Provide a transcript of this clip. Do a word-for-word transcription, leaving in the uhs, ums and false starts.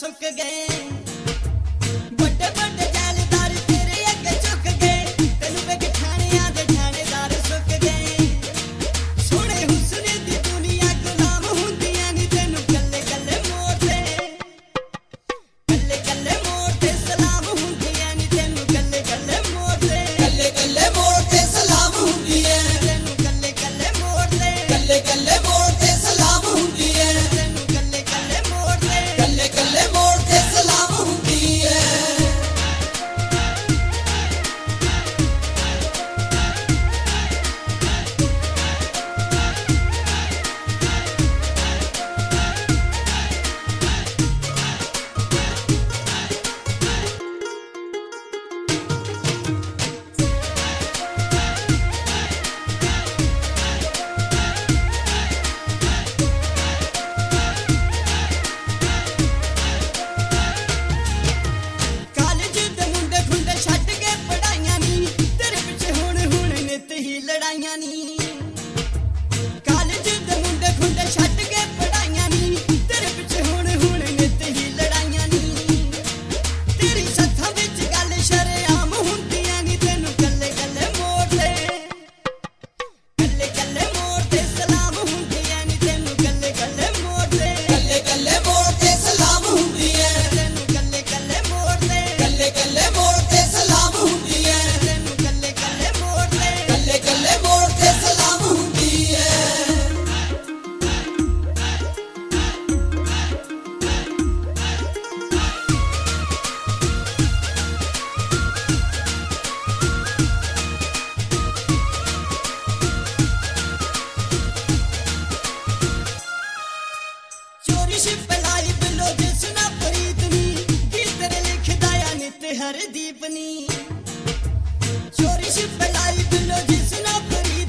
सुक गए बड़े बड़े जैलदार तेरे अगे झुक गए तेनू वेख ठाणियां दे ठाणेदार सुक गए सोहणे हुस्न दी दुनिया गुलाम हुंदियां नी तेनू कल्ले कल्ले मोड़ ते कल्ले कल्ले मोड़ ते सलाम हुंदियां नी तेनू कल्ले कल्ले मोड़ ते कल्ले कल्ले मोड़ ते सलाम हुंदियां तेनू कल्ले कल्ले मोड़ ते कल्ले कल्ले मोड़ ते सलाम हुंदियां तेनू कल्ले कल्ले मोड़ ते कल्ले कल्ले मोड़ ते सलाम हुंदियां ਕਾਲਜ ਦੇ ਮੁੰਡੇ ਖੁੰਡੇ ਛੱਡ ਕੇ ਪੜਾਈਆਂ ਨੀ ਤੇਰੇ ਪਿੱਛੇ ਹੁਣ ਹੁਣ ਨਿੱਤ ਹੀ ਲੜਾਈਆਂ ਨੀ ਕਾਲਜ ਦੇ ਮੁੰਡੇ ਖੁੰਡੇ ਛੱਡ ਕੇ ਪੜਾਈਆਂ ਨੀ ਤੇਰੇ ਪਿੱਛੇ ਹੁਣ ਹੁਣ ਨਿੱਤ ਹੀ ਲੜਾਈਆਂ ਨੀ ਤੇਰੀ ਸੱਥਾਂ ਵਿੱਚ ਗੱਲ ਸ਼ਰੇਆਮ ਹੁੰਦੀਆਂ ਨੀ ਤੈਨੂੰ ਕੱਲੇ ਕੱਲੇ ਮੋੜ ਤੇ ਕੱਲੇ ਕੱਲੇ ਮੋੜ ਤੇ ਸਲਾਮ ਹੁੰਦੀਆਂ ਨੀ ਤੈਨੂੰ ਕੱਲੇ ਕੱਲੇ ਮੋੜ ਤੇ ਕੱਲੇ ਕੱਲੇ ਮੋੜ ਤੇ ਸਲਾਮ ਹੁੰਦੀਆਂ ਤੈਨੂੰ ਕੱਲੇ ਕੱਲੇ ਮੋੜ ਤੇ ਕੱਲੇ ਕੱਲੇ ਮੋੜ ਤੇ ਸਲਾਮ ਹੁੰਦੀਆਂ ਤੈਨੂੰ ਕੱਲੇ ਕੱਲੇ ਮੋੜ ਤੇ ਕੱਲੇ ਕੱਲੇ ਮੋੜ ਤੇ ਸਲਾਮ ਹੁੰਦੀਆਂ ਚੋਰੀ ਛਿਪ ਲਾਈ ਬਿੱਲੋ ਜਿਸ ਨਾ ਪ੍ਰੀਤ ਨੀ ਕੀ ਤੇਰੇ ਲਿਖਦਾ ਆ ਨਿਤ ਹਰਦੀਪ ਨੀ ਚੋਰੀ ਛਿਪ ਲਾਈ ਬਿੱਲੋ ਜਿਸ ਨਾ ਪ੍ਰੀਤ